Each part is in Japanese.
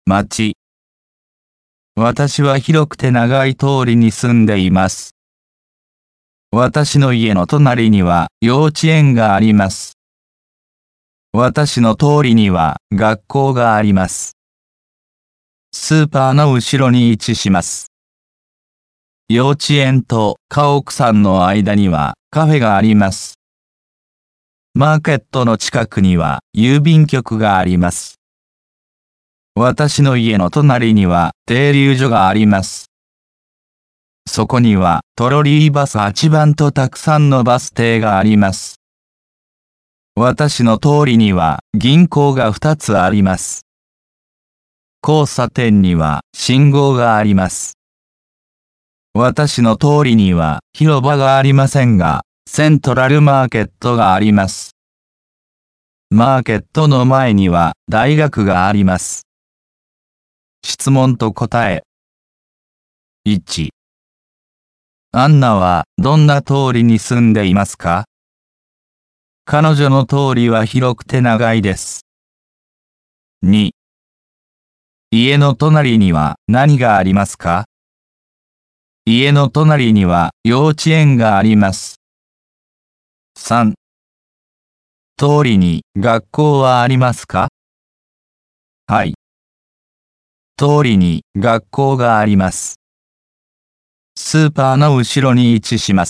町。私は広くて長い通りに住んでいます。私の家の隣には幼稚園があります。私の通りには学校があります。スーパーの後ろに位置します。幼稚園と家屋さんの間にはカフェがあります。マーケットの近くには郵便局があります。私の家の隣には停留所があります。そこにはトロリーバス8番とたくさんのバス停があります。私の通りには銀行が2つあります。交差点には信号があります。私の通りには広場がありませんが、セントラルマーケットがあります。マーケットの前には大学があります。質問と答え。1、アンナはどんな通りに住んでいますか？彼女の通りは広くて長いです。2、家の隣には何がありますか？家の隣には幼稚園があります。3、通りに学校はありますか？はい。通りに学校があります。スーパーの後ろに位置します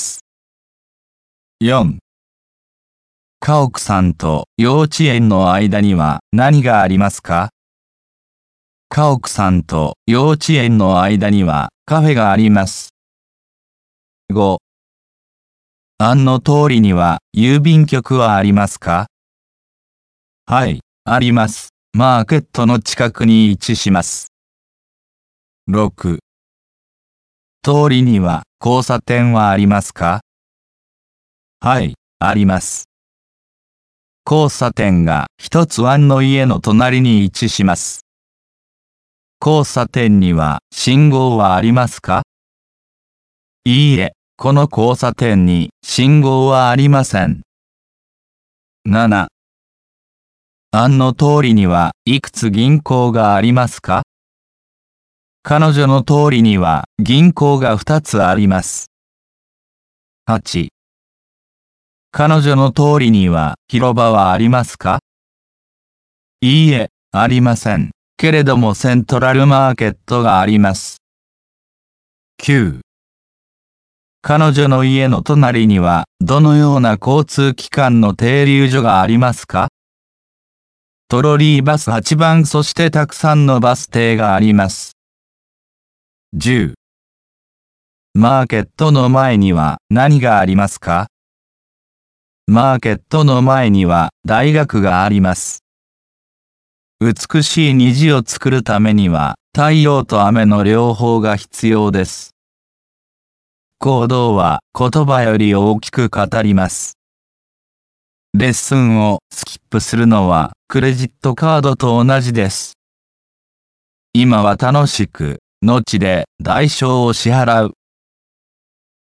。4、家屋さんと幼稚園の間には何がありますか？家屋さんと幼稚園の間にはカフェがあります。5、アンの通りには郵便局はありますか？はい、あります。マーケットの近くに位置します。6、通りには交差点はありますか？はい、あります。交差点が一つアンの家の隣に位置します。交差点には信号はありますか？いいえ、この交差点に信号はありません。7、アンの通りにはいくつ銀行がありますか？彼女の通りには銀行が2つあります。8、彼女の通りには広場はありますか？いいえ、ありません。けれどもセントラルマーケットがあります。9、彼女の家の隣にはどのような交通機関の停留所がありますか？トロリーバス8番そしてたくさんのバス停があります。10、マーケットの前には何がありますか？マーケットの前には大学があります。美しい虹を作るためには太陽と雨の両方が必要です。行動は言葉より大きく語ります。レッスンをスキップするのはクレジットカードと同じです。今は楽しく、後で代償を支払う。